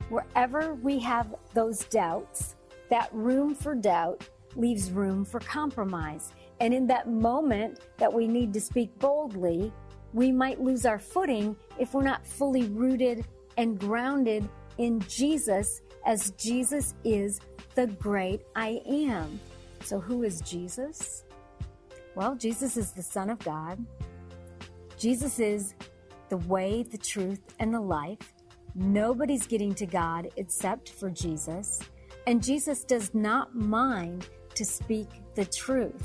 Wherever we have those doubts, that room for doubt leaves room for compromise. And in that moment that we need to speak boldly, we might lose our footing if we're not fully rooted and grounded in Jesus, as Jesus is the great I am. So who is Jesus? Well, Jesus is the Son of God. Jesus is the way, the truth, and the life. Nobody's getting to God except for Jesus. And Jesus does not mind to speak the truth.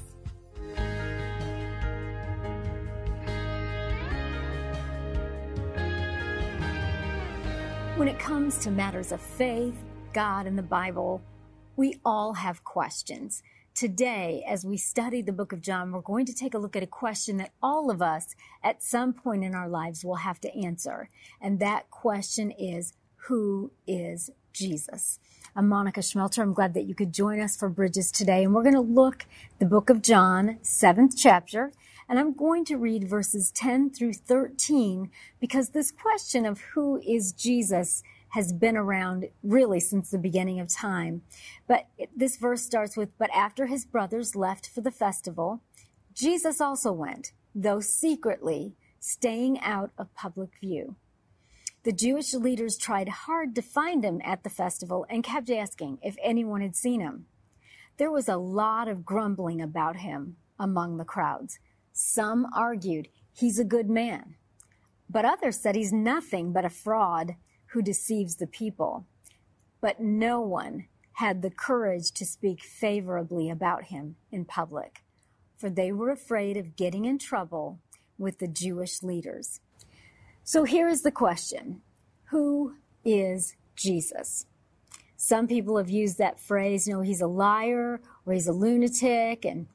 When it comes to matters of faith, God, and the Bible, we all have questions. Today, as we study the book of John, we're going to take a look at a question that all of us at some point in our lives will have to answer. And that question is, who is Jesus? I'm Monica Schmelter. I'm glad that you could join us for Bridges today. And we're going to look the book of John, 7th chapter. And I'm going to read verses 10 through 13 because this question of who is Jesus has been around really since the beginning of time. But this verse starts with, "But after his brothers left for the festival, Jesus also went, though secretly, staying out of public view. The Jewish leaders tried hard to find him at the festival and kept asking if anyone had seen him. There was a lot of grumbling about him among the crowds. Some argued he's a good man, but others said he's nothing but a fraud who deceives the people. But no one had the courage to speak favorably about him in public, for they were afraid of getting in trouble with the Jewish leaders." So here is the question. Who is Jesus? Some people have used that phrase, he's a liar or he's a lunatic. And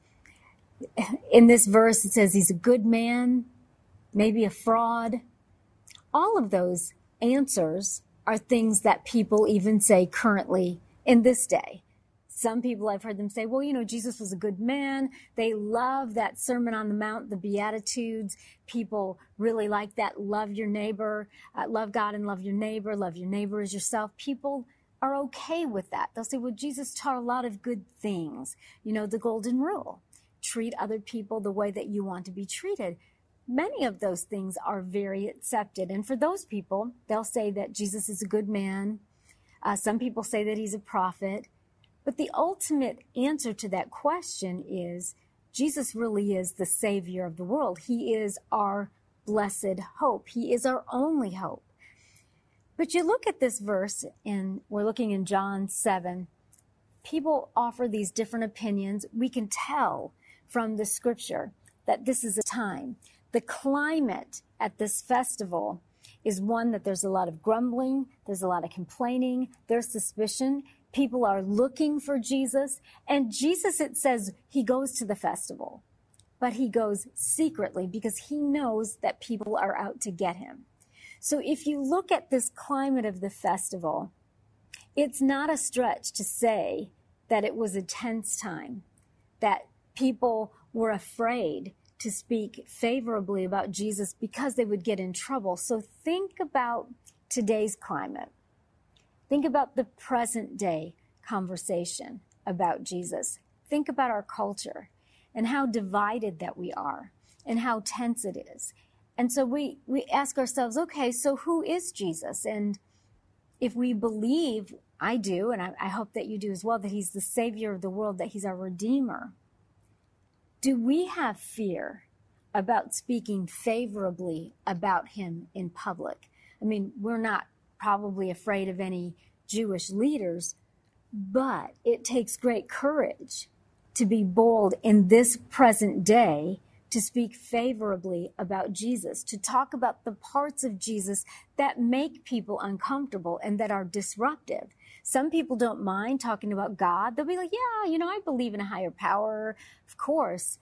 in this verse, it says he's a good man, maybe a fraud. All of those answers are things that people even say currently in this day. Some people, I've heard them say, well, Jesus was a good man. They love that Sermon on the Mount, the Beatitudes. People really like that. Love your neighbor, love God and love your neighbor as yourself. People are okay with that. They'll say, well, Jesus taught a lot of good things. The golden rule, treat other people the way that you want to be treated. Many of those things are very accepted. And for those people, they'll say that Jesus is a good man. Some people say that he's a prophet. But the ultimate answer to that question is Jesus really is the Savior of the world. He is our blessed hope. He is our only hope. But you look at this verse, and we're looking in John 7. People offer these different opinions. We can tell from the scripture that this is a time. The climate at this festival is one that there's a lot of grumbling, there's a lot of complaining, there's suspicion. People are looking for Jesus. And Jesus, it says, he goes to the festival. But he goes secretly because he knows that people are out to get him. So if you look at this climate of the festival, it's not a stretch to say that it was a tense time, that people were afraid to speak favorably about Jesus because they would get in trouble. So think about today's climate. Think about the present day conversation about Jesus. Think about our culture and how divided that we are and how tense it is. And so we ask ourselves, okay, so who is Jesus? And if we believe, I do, and I hope that you do as well, that he's the Savior of the world, that he's our Redeemer, do we have fear about speaking favorably about him in public? I mean, we're not probably afraid of any Jewish leaders, but it takes great courage to be bold in this present day to speak favorably about Jesus, to talk about the parts of Jesus that make people uncomfortable and that are disruptive. Some people don't mind talking about God. They'll be like, yeah, I believe in a higher power, of course.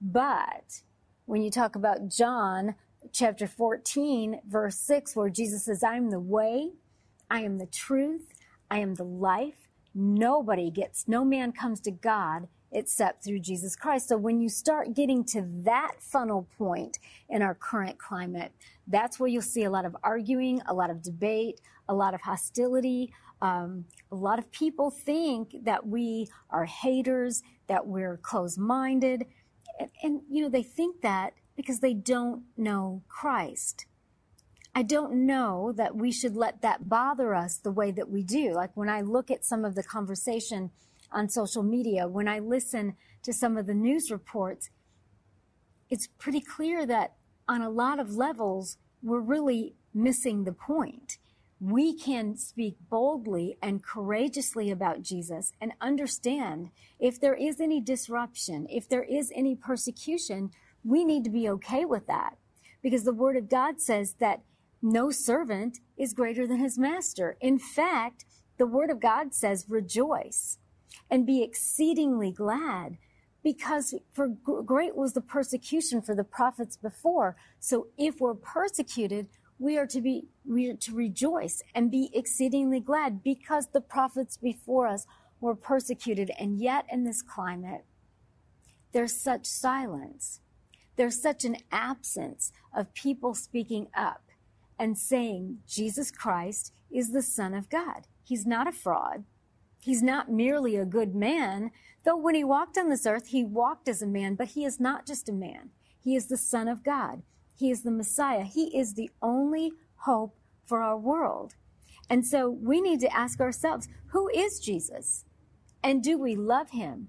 But when you talk about John chapter 14, verse 6, where Jesus says, I am the way, I am the truth, I am the life. No man comes to God except through Jesus Christ. So when you start getting to that funnel point in our current climate, that's where you'll see a lot of arguing, a lot of debate, a lot of hostility. A lot of people think that we are haters, that we're closed-minded. And they think that because they don't know Christ. I don't know that we should let that bother us the way that we do. Like when I look at some of the conversation on social media, when I listen to some of the news reports, it's pretty clear that on a lot of levels, we're really missing the point. We can speak boldly and courageously about Jesus and understand if there is any disruption, if there is any persecution, we need to be okay with that. Because the Word of God says that no servant is greater than his master. In fact, the Word of God says, rejoice and be exceedingly glad, because for great was the persecution for the prophets before. So if we're persecuted, we are to rejoice and be exceedingly glad, because the prophets before us were persecuted. And yet in this climate, there's such silence. There's such an absence of people speaking up and saying Jesus Christ is the Son of God. He's not a fraud. He's not merely a good man, though when he walked on this earth, he walked as a man, but he is not just a man. He is the Son of God. He is the Messiah. He is the only hope for our world. And so we need to ask ourselves, who is Jesus? And do we love him?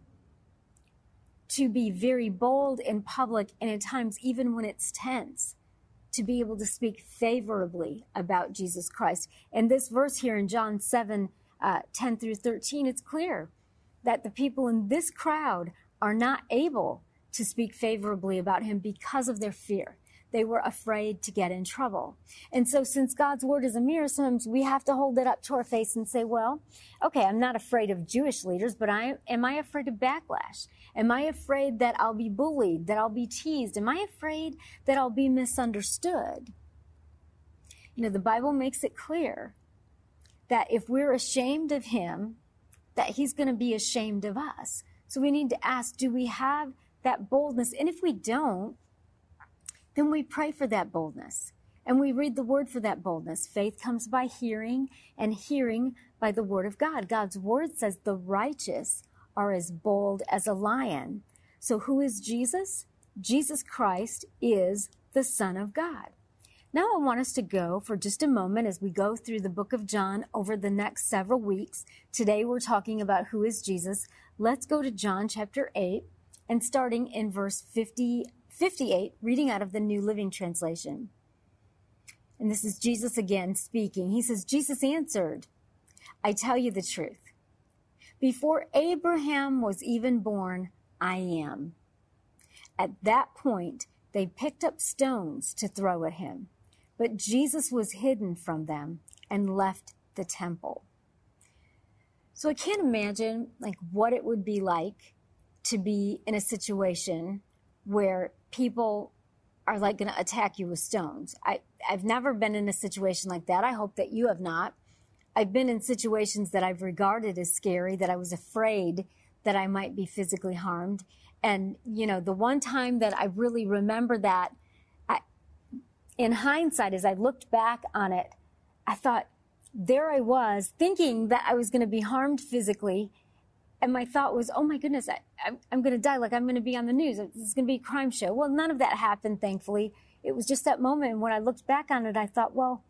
To be very bold in public, and at times even when it's tense, to be able to speak favorably about Jesus Christ. And this verse here in John 7, 10 through 13, it's clear that the people in this crowd are not able to speak favorably about him because of their fear. They were afraid to get in trouble. And so since God's word is a mirror, sometimes we have to hold it up to our face and say, well, okay, I'm not afraid of Jewish leaders, but am I afraid of backlash? Am I afraid that I'll be bullied, that I'll be teased? Am I afraid that I'll be misunderstood? The Bible makes it clear that if we're ashamed of him, that he's going to be ashamed of us. So we need to ask, do we have that boldness? And if we don't, then we pray for that boldness and we read the word for that boldness. Faith comes by hearing, and hearing by the word of God. God's word says the righteous are as bold as a lion. So who is Jesus? Jesus Christ is the Son of God. Now I want us to go for just a moment as we go through the book of John over the next several weeks. Today we're talking about who is Jesus. Let's go to John chapter 8 and starting in verse 58, reading out of the New Living Translation. And this is Jesus again speaking. He says, Jesus answered, I tell you the truth. Before Abraham was even born, I am. At that point, they picked up stones to throw at him. But Jesus was hidden from them and left the temple. So I can't imagine what it would be like to be in a situation where people are going to attack you with stones. I've never been in a situation like that. I hope that you have not. I've been in situations that I've regarded as scary, that I was afraid that I might be physically harmed. And, the one time that I really remember that, in hindsight, as I looked back on it, I thought, there I was thinking that I was going to be harmed physically. And my thought was, oh my goodness, I'm going to die. I'm going to be on the news. It's going to be a crime show. Well, none of that happened, thankfully. It was just that moment. And when I looked back on it, I thought, well,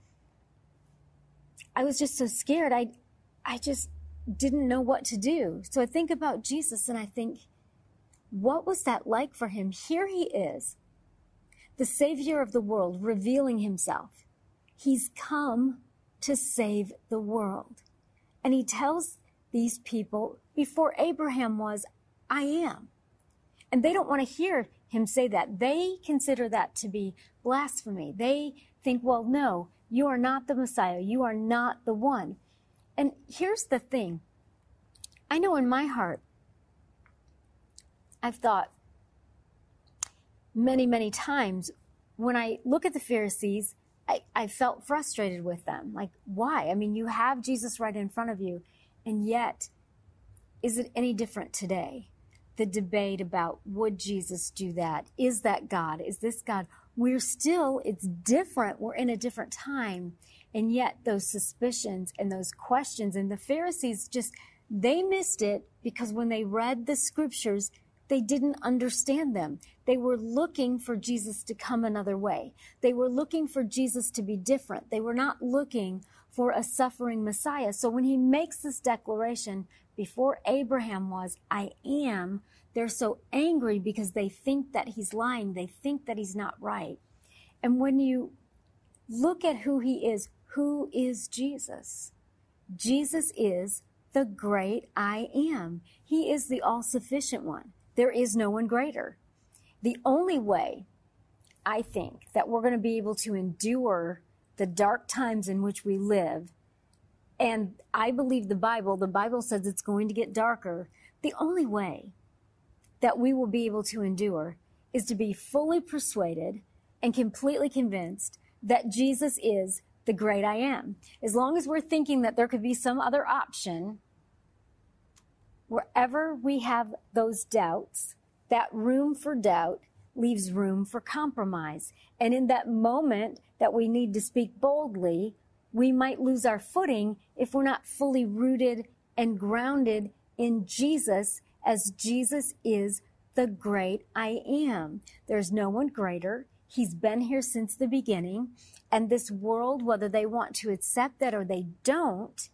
I was just so scared. I just didn't know what to do. So I think about Jesus and I think, what was that like for him? Here he is, the Savior of the world, revealing himself. He's come to save the world. And he tells these people, before Abraham was, I am. And they don't want to hear him say that. They consider that to be blasphemy. They think, well, no, you are not the Messiah. You are not the one. And here's the thing. I know in my heart, I've thought many, many times when I look at the Pharisees, I felt frustrated with them. Why? I mean, you have Jesus right in front of you, and yet, is it any different today? the debate about would Jesus do that? Is that God? Is this God? It's different. We're in a different time. And yet those suspicions and those questions, and the Pharisees they missed it because when they read the scriptures, they didn't understand them. They were looking for Jesus to come another way. They were looking for Jesus to be different. They were not looking for a suffering Messiah. So when he makes this declaration, before Abraham was, I am, they're so angry because they think that he's lying. They think that he's not right. And when you look at who is Jesus? Jesus is the great I am. He is the all-sufficient one. There is no one greater. The only way, I think, that we're going to be able to endure the dark times in which we live, and I believe the Bible says it's going to get darker. The only way that we will be able to endure is to be fully persuaded and completely convinced that Jesus is the great I am. As long as we're thinking that there could be some other option, wherever we have those doubts, that room for doubt leaves room for compromise. And in that moment that we need to speak boldly, we might lose our footing if we're not fully rooted and grounded in Jesus, as Jesus is the great I am. There's no one greater. He's been here since the beginning. And this world, whether they want to accept that or they don't,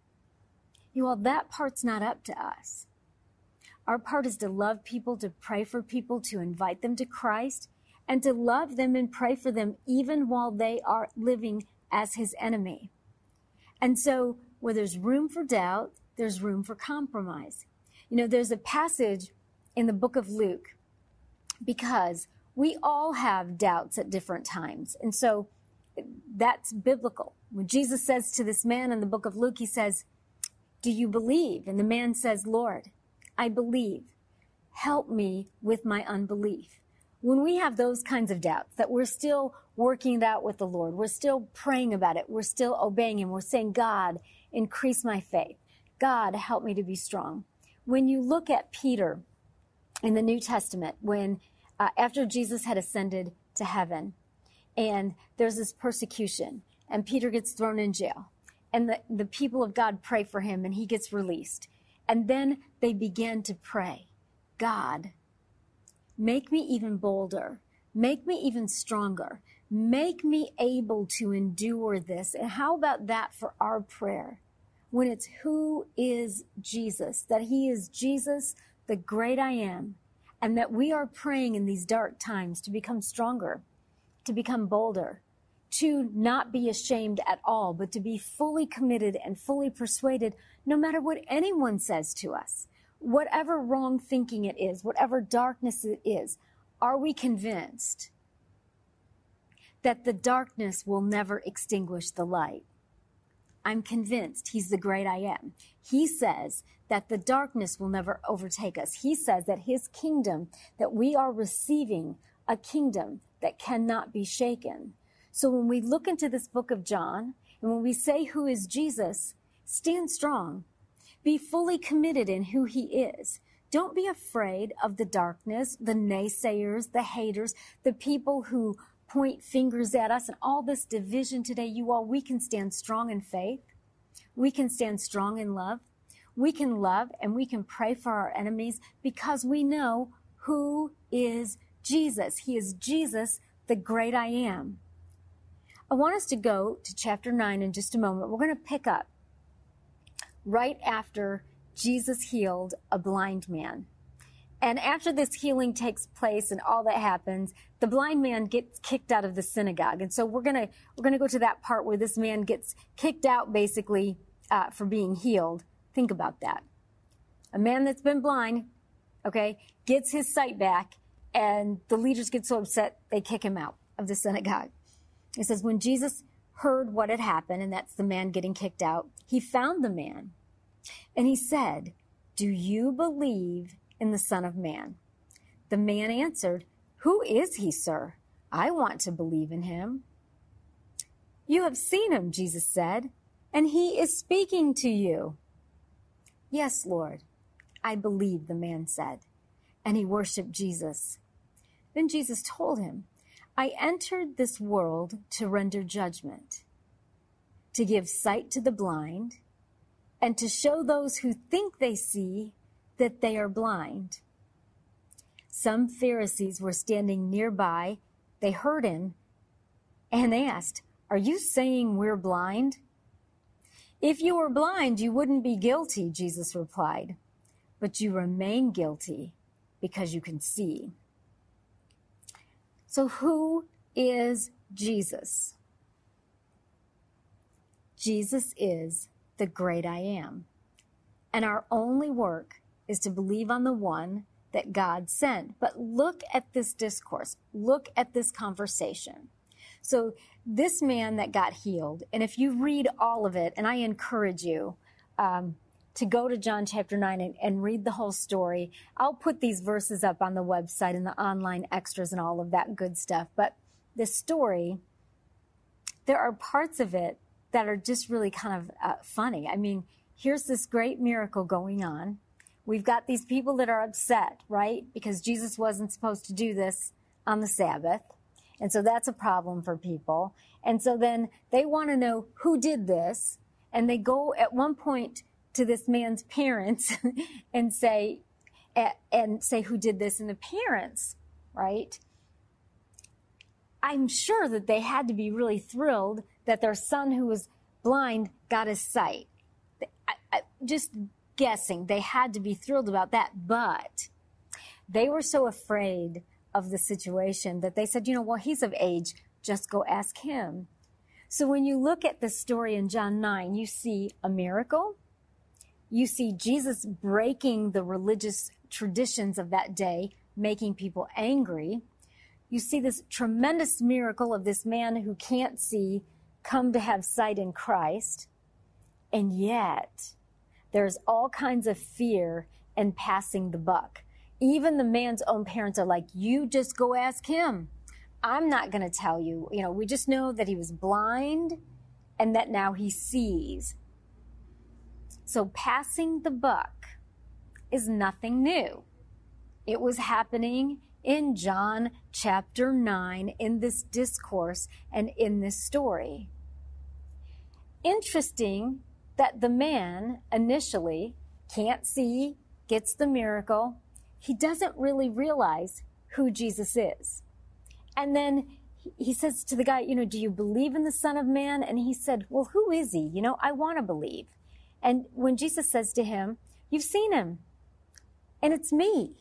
that part's not up to us. Our part is to love people, to pray for people, to invite them to Christ, and to love them and pray for them even while they are living as his enemy. And so where there's room for doubt, there's room for compromise. There's a passage in the book of Luke, because we all have doubts at different times. And so that's biblical. When Jesus says to this man in the book of Luke, he says, do you believe? And the man says, Lord, I believe. Help me with my unbelief. When we have those kinds of doubts, that we're still working it out with the Lord, we're still praying about it, we're still obeying him, we're saying, God, increase my faith. God, help me to be strong. When you look at Peter in the New Testament, when after Jesus had ascended to heaven, and there's this persecution, and Peter gets thrown in jail, and the people of God pray for him, and he gets released. And then they began to pray, God, make me even bolder, make me even stronger, make me able to endure this. And how about that for our prayer? When it's who is Jesus, that he is Jesus, the great I am, and that we are praying in these dark times to become stronger, to become bolder, to not be ashamed at all, but to be fully committed and fully persuaded no matter what anyone says to us. Whatever wrong thinking it is, whatever darkness it is, are we convinced that the darkness will never extinguish the light? I'm convinced he's the great I am. He says that the darkness will never overtake us. He says that his kingdom, that we are receiving a kingdom that cannot be shaken. So when we look into this book of John, and when we say who is Jesus, stand strong. Be fully committed in who he is. Don't be afraid of the darkness, the naysayers, the haters, the people who point fingers at us, and all this division today. We can stand strong in faith. We can stand strong in love. We can love and we can pray for our enemies because we know who is Jesus. He is Jesus, the great I am. I want us to go to chapter 9 in just a moment. We're going to pick up right after Jesus healed a blind man. And after this healing takes place and all that happens, the blind man gets kicked out of the synagogue. And so we're going to go to that part where this man gets kicked out basically for being healed. Think about that. A man that's been blind, gets his sight back, and the leaders get so upset they kick him out of the synagogue. It says, when Jesus heard what had happened, and that's the man getting kicked out, he found the man, and he said, do you believe in the Son of Man? The man answered, who is he, sir? I want to believe in him. You have seen him, Jesus said, and he is speaking to you. Yes, Lord, I believe, the man said. and he worshiped Jesus. Then Jesus told him, I entered this world to render judgment, to give sight to the blind, and to show those who think they see that they are blind. Some Pharisees were standing nearby. They heard him and asked, Are you saying we're blind? If you were blind, you wouldn't be guilty, Jesus replied. But you remain guilty because you can see. So who is Jesus? Jesus is the great I am. And our only work is to believe on the one that God sent. But look at this discourse. Look at this conversation. So this man that got healed, and if you read all of it, and I encourage you to go to John chapter 9 and read the whole story. I'll put these verses up on the website and the online extras and all of that good stuff. But the story, there are parts of it that are just really kind of funny. I mean, here's this great miracle going on. We've got these people that are upset, right? Because Jesus wasn't supposed to do this on the Sabbath. And so that's a problem for people. And so then they want to know who did this. And they go at one point to this man's parents and say who did this. And the parents, right? I'm sure that they had to be really thrilled that their son who was blind got his sight. Just guessing, they had to be thrilled about that. But they were so afraid of the situation that they said, well, he's of age, just go ask him. So when you look at the story in John 9, you see a miracle. You see Jesus breaking the religious traditions of that day, making people angry. You see this tremendous miracle of this man who can't see come to have sight in Christ. And yet, there's all kinds of fear and passing the buck. Even the man's own parents are like, you just go ask him. I'm not going to tell you. We just know that he was blind and that now he sees. So passing the buck is nothing new. It was happening in John chapter 9 in this discourse and in this story. Interesting that the man initially can't see, gets the miracle. He doesn't really realize who Jesus is. And then he says to the guy, do you believe in the Son of Man? And he said, well, who is he? I want to believe. And when Jesus says to him, you've seen him, and it's me.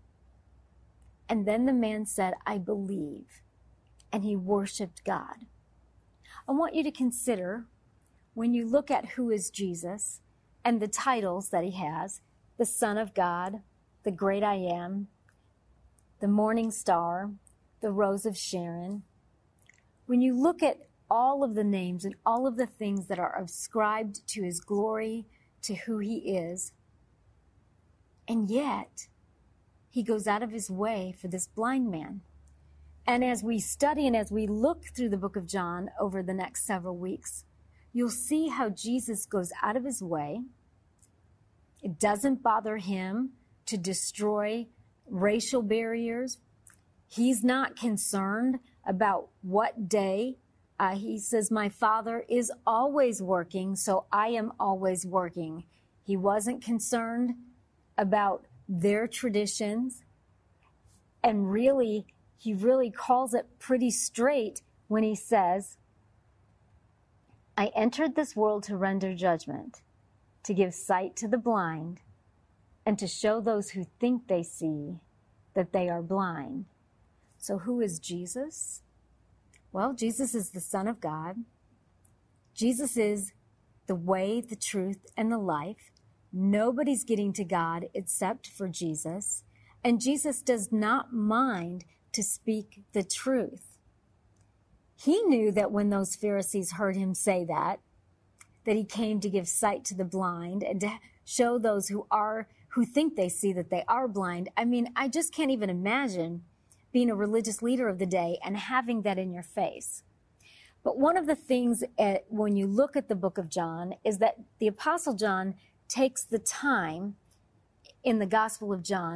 And then the man said, I believe. And he worshiped God. I want you to consider, when you look at who is Jesus and the titles that he has, the Son of God, the Great I Am, the Morning Star, the Rose of Sharon, when you look at all of the names and all of the things that are ascribed to his glory, to who he is, and yet he goes out of his way for this blind man. And as we study and as we look through the book of John over the next several weeks, you'll see how Jesus goes out of his way. It doesn't bother him to destroy racial barriers. He's not concerned about what day. He says, my Father is always working, so I am always working. He wasn't concerned about their traditions. And really, he really calls it pretty straight when he says, I entered this world to render judgment, to give sight to the blind, and to show those who think they see that they are blind. So who is Jesus? Well, Jesus is the Son of God. Jesus is the way, the truth, and the life. Nobody's getting to God except for Jesus. And Jesus does not mind to speak the truth. He knew that when those Pharisees heard him say that he came to give sight to the blind and to show those who think they see that they are blind. I mean, I just can't even imagine being a religious leader of the day and having that in your face. But one of the things when you look at the book of John is that the Apostle John takes the time in the Gospel of John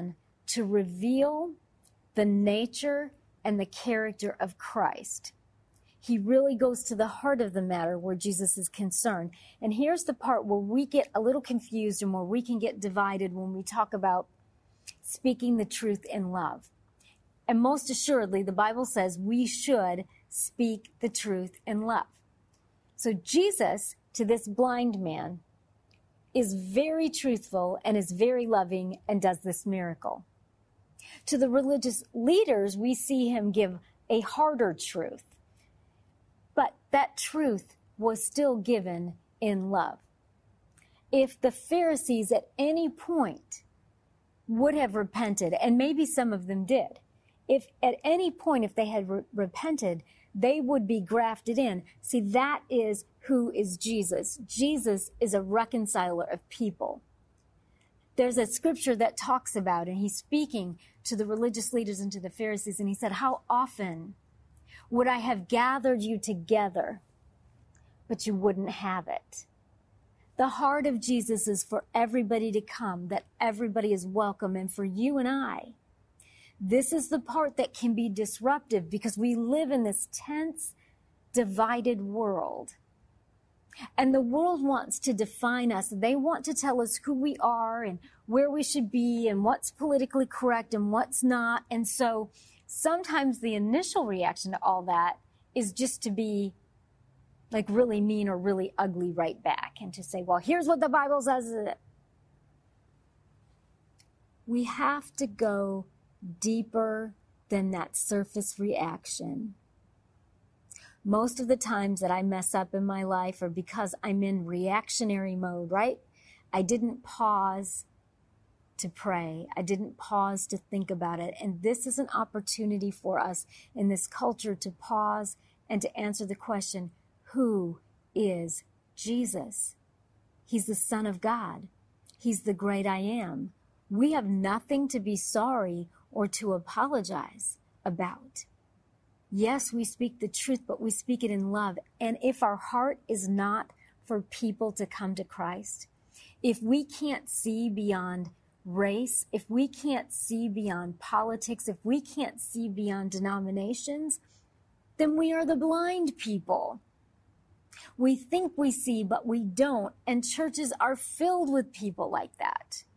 to reveal the nature and the character of Christ. He really goes to the heart of the matter where Jesus is concerned. And here's the part where we get a little confused and where we can get divided when we talk about speaking the truth in love. And most assuredly, the Bible says we should speak the truth in love. So Jesus, to this blind man, is very truthful and is very loving and does this miracle. To the religious leaders, we see him give a harder truth. But that truth was still given in love. If the Pharisees at any point would have repented, and maybe some of them did, if at any point, if they had repented, they would be grafted in. See, that is who is Jesus. Jesus is a reconciler of people. There's a scripture that talks about, and he's speaking to the religious leaders and to the Pharisees, and he said, how often would I have gathered you together, but you wouldn't have it? The heart of Jesus is for everybody to come, that everybody is welcome, and for you and I, this is the part that can be disruptive because we live in this tense, divided world. And the world wants to define us. They want to tell us who we are and where we should be and what's politically correct and what's not. And so sometimes the initial reaction to all that is just to be like really mean or really ugly right back and to say, well, here's what the Bible says. We have to go deeper than that surface reaction. Most of the times that I mess up in my life are because I'm in reactionary mode, right? I didn't pause to pray. I didn't pause to think about it. And this is an opportunity for us in this culture to pause and to answer the question, who is Jesus? He's the Son of God. He's the great I am. We have nothing to be sorry or to apologize about. Yes, we speak the truth, but we speak it in love. And if our heart is not for people to come to Christ, if we can't see beyond race, if we can't see beyond politics, if we can't see beyond denominations, then we are the blind people. We think we see, but we don't. And churches are filled with people like that.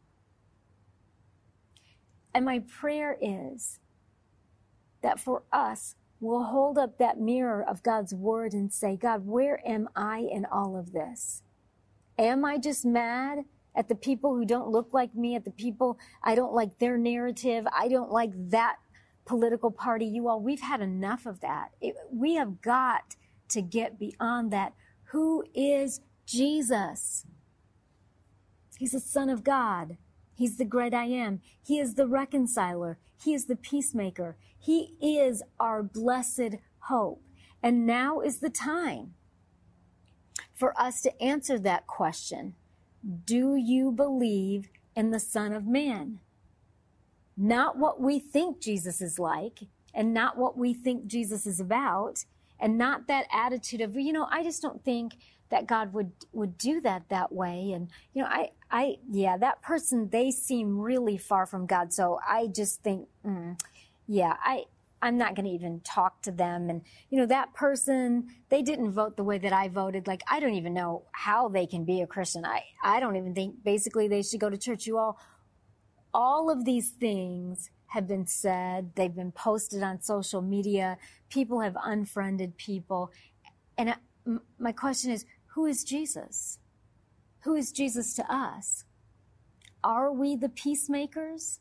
And my prayer is that for us, we'll hold up that mirror of God's word and say, God, where am I in all of this? Am I just mad at the people who don't look like me, at the people, I don't like their narrative, I don't like that political party? You all, we've had enough of that. We have got to get beyond that. Who is Jesus? He's the Son of God. He's the great I am. He is the reconciler. He is the peacemaker. He is our blessed hope. And now is the time for us to answer that question. Do you believe in the Son of Man? Not what we think Jesus is like, and not what we think Jesus is about, and not that attitude of, I just don't think that God would do that way. And, that person, they seem really far from God. So I just think, I'm not going to even talk to them. And, that person, they didn't vote the way that I voted. Like, I don't even know how they can be a Christian. I don't even think basically they should go to church. You all of these things have been said. They've been posted on social media. People have unfriended people. And my question is, who is Jesus? Who is Jesus to us? Are we the peacemakers?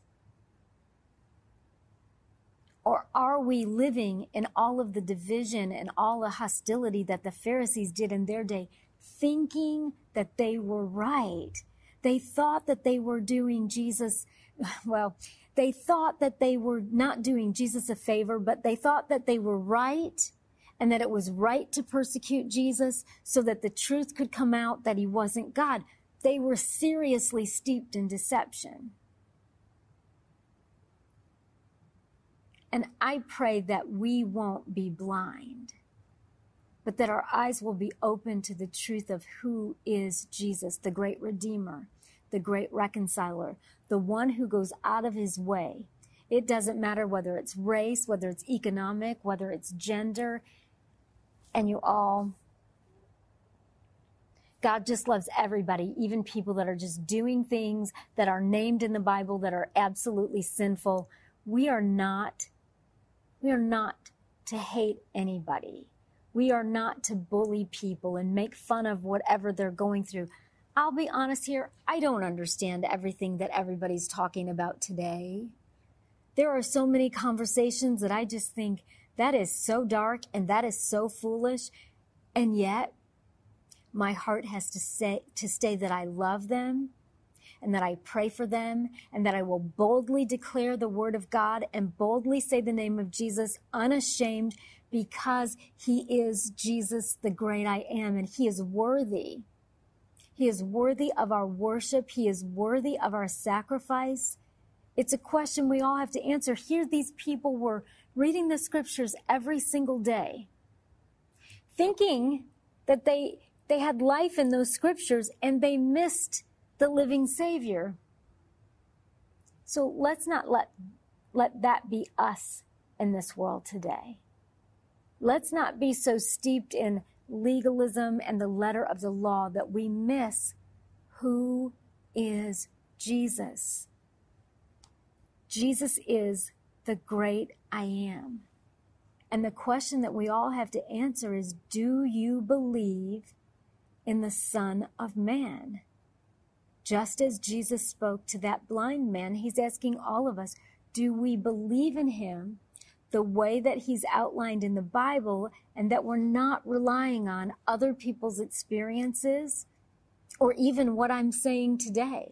Or are we living in all of the division and all the hostility that the Pharisees did in their day, thinking that they were right? They thought that they were doing Jesus, they thought that they were not doing Jesus a favor, but they thought that they were right and that it was right to persecute Jesus so that the truth could come out that he wasn't God. They were seriously steeped in deception. And I pray that we won't be blind, but that our eyes will be open to the truth of who is Jesus, the great Redeemer, the great reconciler, the one who goes out of his way. It doesn't matter whether it's race, whether it's economic, whether it's gender, and God just loves everybody, even people that are just doing things that are named in the Bible that are absolutely sinful. We are not to hate anybody. We are not to bully people and make fun of whatever they're going through. I'll be honest here, I don't understand everything that everybody's talking about today. There are so many conversations that I just think that is so dark and that is so foolish, and yet my heart has to stay that I love them and that I pray for them and that I will boldly declare the word of God and boldly say the name of Jesus unashamed, because he is Jesus, the great I am, and he is worthy. He is worthy of our worship. He is worthy of our sacrifice. It's a question we all have to answer. Here these people were reading the scriptures every single day, thinking that they had life in those scriptures, and they missed the living Savior. So let's not let that be us in this world today. Let's not be so steeped in legalism and the letter of the law that we miss who is Jesus. Jesus is the great I am. And the question that we all have to answer is, do you believe in the Son of Man? Just as Jesus spoke to that blind man, he's asking all of us, do we believe in him the way that he's outlined in the Bible, and that we're not relying on other people's experiences or even what I'm saying today?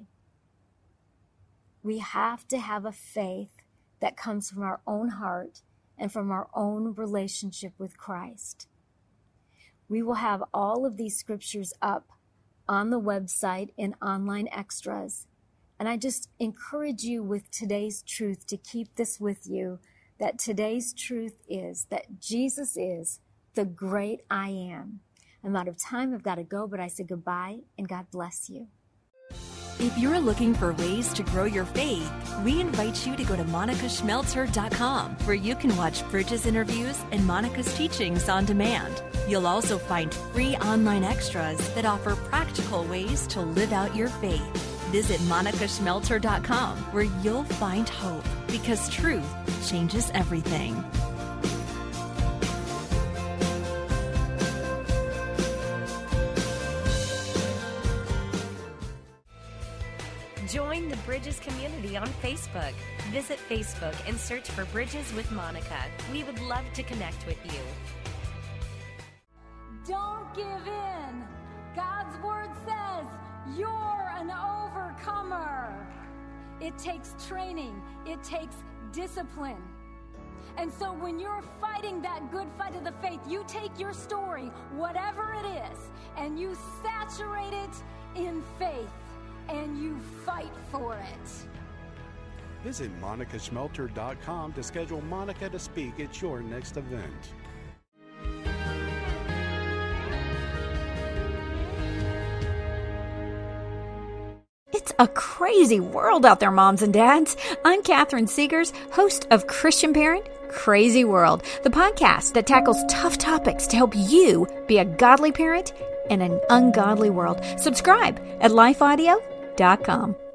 We have to have a faith that comes from our own heart and from our own relationship with Christ. We will have all of these scriptures up on the website in online extras. And I just encourage you with today's truth to keep this with you, that today's truth is that Jesus is the great I am. I'm out of time. I've got to go, but I say goodbye and God bless you. If you're looking for ways to grow your faith, we invite you to go to monicaschmelzer.com, where you can watch Bridges interviews and Monica's teachings on demand. You'll also find free online extras that offer practical ways to live out your faith. Visit monicaschmelzer.com, where you'll find hope, because truth changes everything. Join the Bridges community on Facebook. Visit Facebook and search for Bridges with Monica. We would love to connect with you. Don't give in. God's word says you're an overcomer. It takes training. It takes discipline. And so when you're fighting that good fight of the faith, you take your story, whatever it is, and you saturate it in faith, and you fight for it. Visit monicaschmelzer.com to schedule Monica to speak at your next event. It's a crazy world out there, moms and dads. I'm Catherine Segars, host of Christian Parent Crazy World, the podcast that tackles tough topics to help you be a godly parent in an ungodly world. Subscribe at lifeaudio.com.